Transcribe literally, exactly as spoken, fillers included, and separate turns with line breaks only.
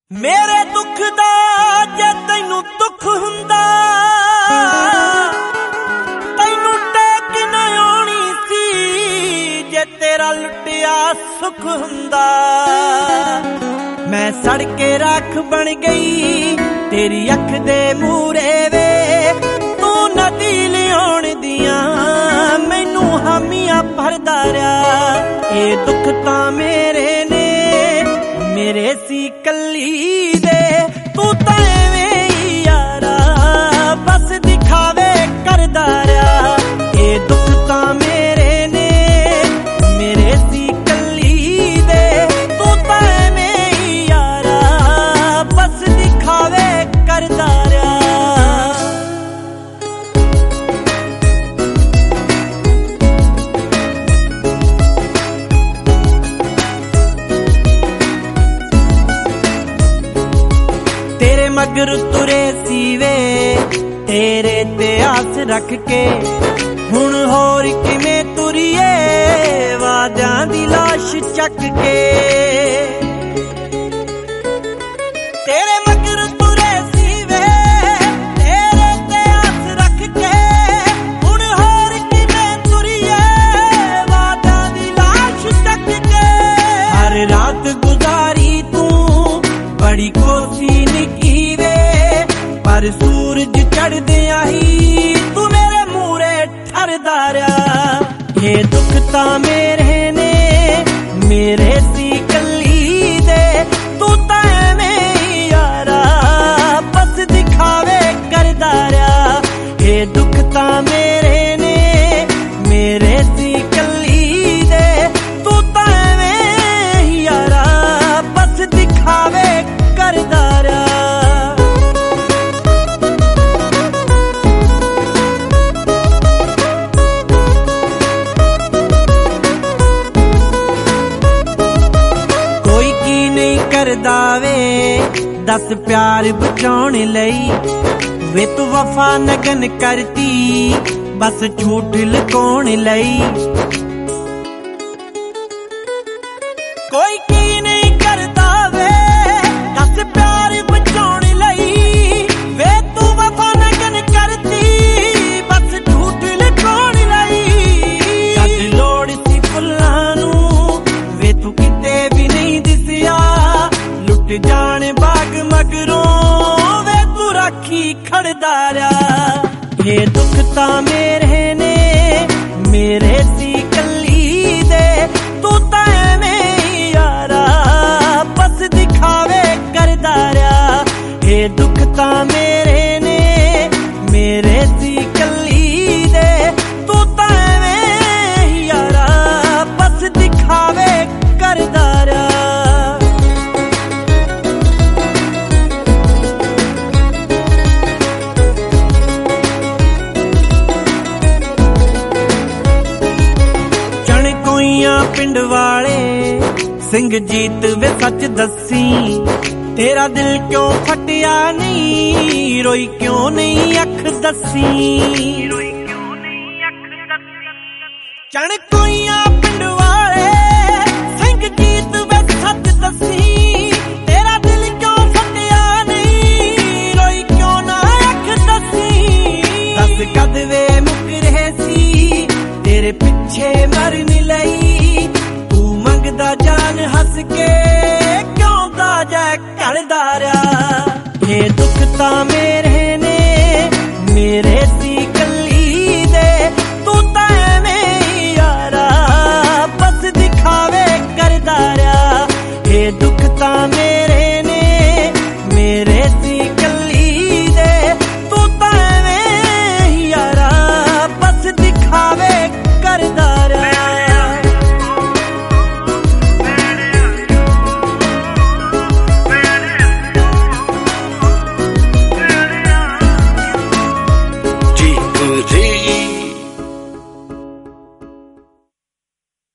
मेरे दुख दा जे तैनू दुख हुंदा तैनू टेक ना आउणी सी जे तेरा लुटिया सुख हुंदा। मैं सड़ के राख बन गई तेरी अख दे मूरे वे तू नदी लियाउण दियां मैनू हामियां भरदा रहा। ए दुख तां मेरे ने मेरे सी कली दे तू तां एवें ही यारा बस दिखावे करदा रहा। ए दुख तां मेरे ने मेरे सी कली दे तू तां एवें ही यारा बस दिखावे करदा रहा। तेरे मगर तुरे सीवे तेरे ते आस रख के हुण होर किवें तुरिए वादियां दी लाश चक के। तेरे मगर तुरे सीवे तेरे ते आस रख के हुण होर किवें तुरिए वादियां दी लाश चक के। हर रात गुजारी तू बड़ी कोसी निकी वे पर सूरज चढ़दिया ही तू मेरे मूरे ठरदा रहा। ये दुख तां मेरे ने मेरे सी कली दे तू तां एवें ही यारा बस दिखावे करदा रहा। ये दुख तां मेरे ने मेरे सी कली दे तू तां एवें ही यारा बस दिखावे करदा रहा। कोई की नहीं करदा वे दस प्यार बचाउण लई वे तू वफा नगन करती बस झूठ लुकाउण लई। कोई की नहीं करदा वे दस प्यार बचाउण लई वे तू वफा नगन करती बस झूठ लुकाउण लई। जद लोड़ सी फुल्लां नूं वे तू किते भी नहीं दिसिया लुट जाण बाग मगरों वे तू राखी खड़दा रहा। ये दुख तां मेरे ने मेरे सी कली दे तू तां एवें ही यारा बस दिखावे करदा रहा। ये दुख तां मेरे ने मेरे सी कली दे तू तां एवें ही यारा बस दिखावे करदा रहा। पिंड वाले सिंह जीत वे सच दसी तेरा दिल क्यों फटिया नहीं रोई क्यों नहीं अख दसी। चणकोइयां पिंड वाले सिंह जीत वे सच दसी तेरा दिल क्यों फटिया नहीं रोई क्यों ना अख दसी। दस कद वे मुक रहे सी तेरे पिछे मरन लई मंगदा जान हस के क्यों ताजा करदा रहा। ये दुख तां मेरे ने मेरे